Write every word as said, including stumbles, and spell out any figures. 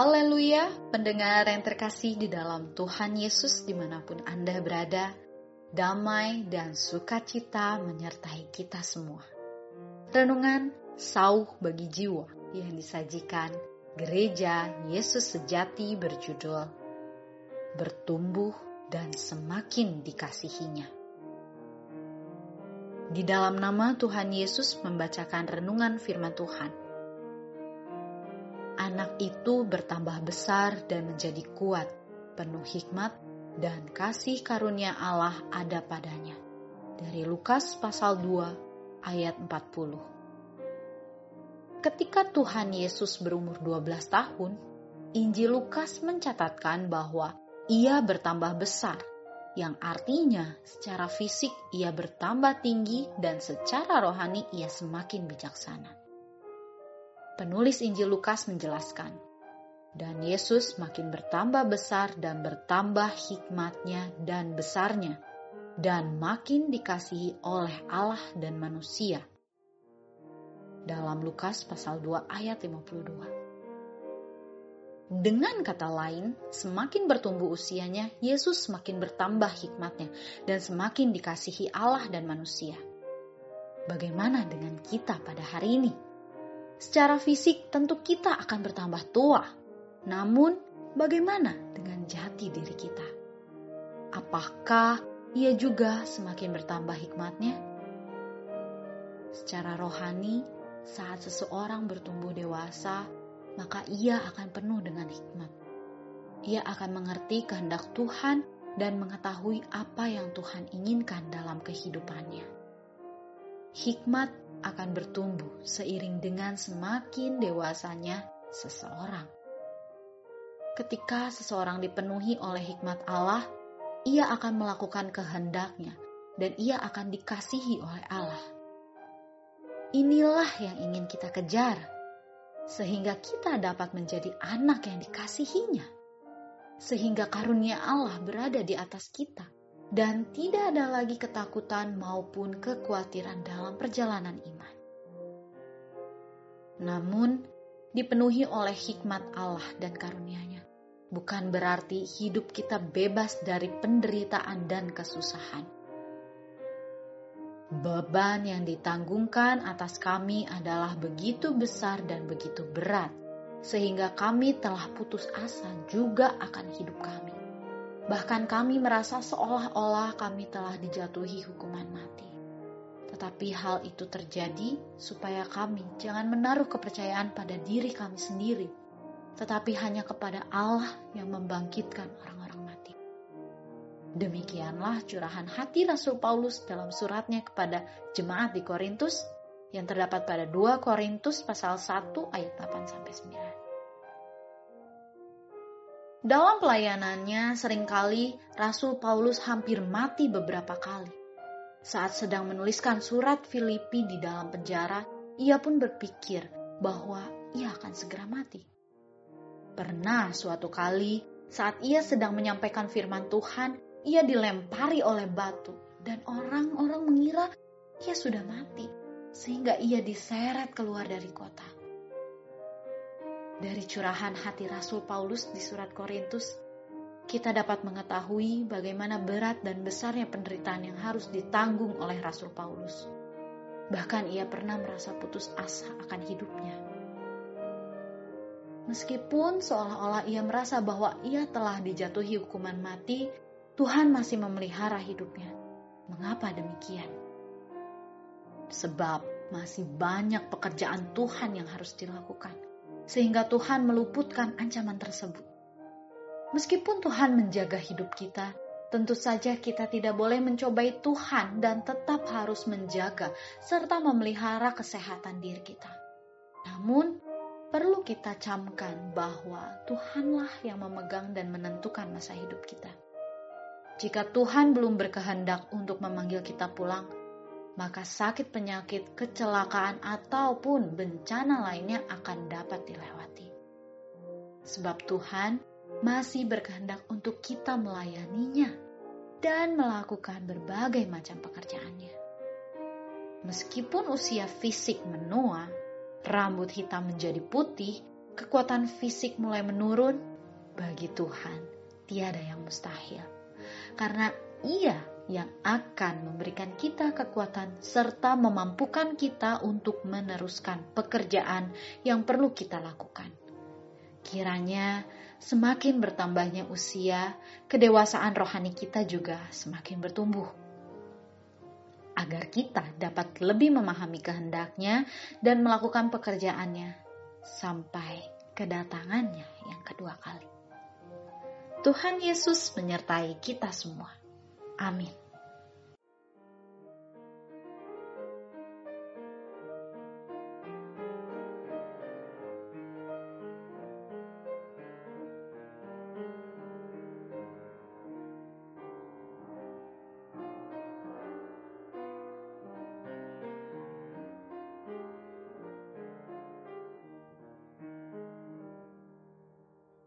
Haleluya, pendengar yang terkasih di dalam Tuhan Yesus dimanapun Anda berada, damai dan sukacita menyertai kita semua. Renungan Sauh bagi Jiwa yang disajikan Gereja Yesus Sejati berjudul Bertumbuh dan Semakin Dikasihinya. Di dalam nama Tuhan Yesus membacakan renungan firman Tuhan. Anak itu bertambah besar dan menjadi kuat, penuh hikmat dan kasih karunia Allah ada padanya. Dari Lukas pasal dua ayat empat puluh. Ketika Tuhan Yesus berumur dua belas tahun, Injil Lukas mencatatkan bahwa ia bertambah besar, yang artinya secara fisik ia bertambah tinggi dan secara rohani ia semakin bijaksana. Penulis Injil Lukas menjelaskan, dan Yesus makin bertambah besar dan bertambah hikmatnya dan besarnya, dan makin dikasihi oleh Allah dan manusia. Dalam Lukas pasal dua ayat lima puluh dua. Dengan kata lain, semakin bertumbuh usianya, Yesus semakin bertambah hikmatnya dan semakin dikasihi Allah dan manusia. Bagaimana dengan kita pada hari ini? Secara fisik tentu kita akan bertambah tua. Namun bagaimana dengan jati diri kita? Apakah ia juga semakin bertambah hikmatnya? Secara rohani, saat seseorang bertumbuh dewasa, maka ia akan penuh dengan hikmat. Ia akan mengerti kehendak Tuhan dan mengetahui apa yang Tuhan inginkan dalam kehidupannya. Hikmat akan bertumbuh seiring dengan semakin dewasanya seseorang. Ketika seseorang dipenuhi oleh hikmat Allah, ia akan melakukan kehendaknya dan ia akan dikasihi oleh Allah. Inilah yang ingin kita kejar, sehingga kita dapat menjadi anak yang dikasihinya, sehingga karunia Allah berada di atas kita. Dan tidak ada lagi ketakutan maupun kekhawatiran dalam perjalanan iman. Namun, dipenuhi oleh hikmat Allah dan karunia-Nya bukan berarti hidup kita bebas dari penderitaan dan kesusahan. Beban yang ditanggungkan atas kami adalah begitu besar dan begitu berat, sehingga kami telah putus asa juga akan hidup kami. Bahkan kami merasa seolah-olah kami telah dijatuhi hukuman mati. Tetapi hal itu terjadi supaya kami jangan menaruh kepercayaan pada diri kami sendiri, tetapi hanya kepada Allah yang membangkitkan orang-orang mati. Demikianlah curahan hati Rasul Paulus dalam suratnya kepada jemaat di Korintus yang terdapat pada dua Korintus pasal satu ayat delapan sampai sembilan. Dalam pelayanannya, seringkali Rasul Paulus hampir mati beberapa kali. Saat sedang menuliskan surat Filipi di dalam penjara, ia pun berpikir bahwa ia akan segera mati. Pernah suatu kali, saat ia sedang menyampaikan firman Tuhan, ia dilempari oleh batu, dan orang-orang mengira ia sudah mati, sehingga ia diseret keluar dari kota. Dari curahan hati Rasul Paulus di surat Korintus, kita dapat mengetahui bagaimana berat dan besarnya penderitaan yang harus ditanggung oleh Rasul Paulus. Bahkan ia pernah merasa putus asa akan hidupnya. Meskipun seolah-olah ia merasa bahwa ia telah dijatuhi hukuman mati, Tuhan masih memelihara hidupnya. Mengapa demikian? Sebab masih banyak pekerjaan Tuhan yang harus dilakukan, sehingga Tuhan meluputkan ancaman tersebut. Meskipun Tuhan menjaga hidup kita, tentu saja kita tidak boleh mencobai Tuhan dan tetap harus menjaga serta memelihara kesehatan diri kita. Namun, perlu kita camkan bahwa Tuhanlah yang memegang dan menentukan masa hidup kita. Jika Tuhan belum berkehendak untuk memanggil kita pulang, maka sakit, penyakit, kecelakaan, ataupun bencana lainnya akan dapat dilewati. Sebab Tuhan masih berkehendak untuk kita melayaninya dan melakukan berbagai macam pekerjaannya. Meskipun usia fisik menua, rambut hitam menjadi putih, kekuatan fisik mulai menurun, bagi Tuhan tiada yang mustahil. Karena Ia yang akan memberikan kita kekuatan serta memampukan kita untuk meneruskan pekerjaan yang perlu kita lakukan. Kiranya semakin bertambahnya usia, kedewasaan rohani kita juga semakin bertumbuh. Agar kita dapat lebih memahami kehendaknya dan melakukan pekerjaannya sampai kedatangannya yang kedua kali. Tuhan Yesus menyertai kita semua. Amin.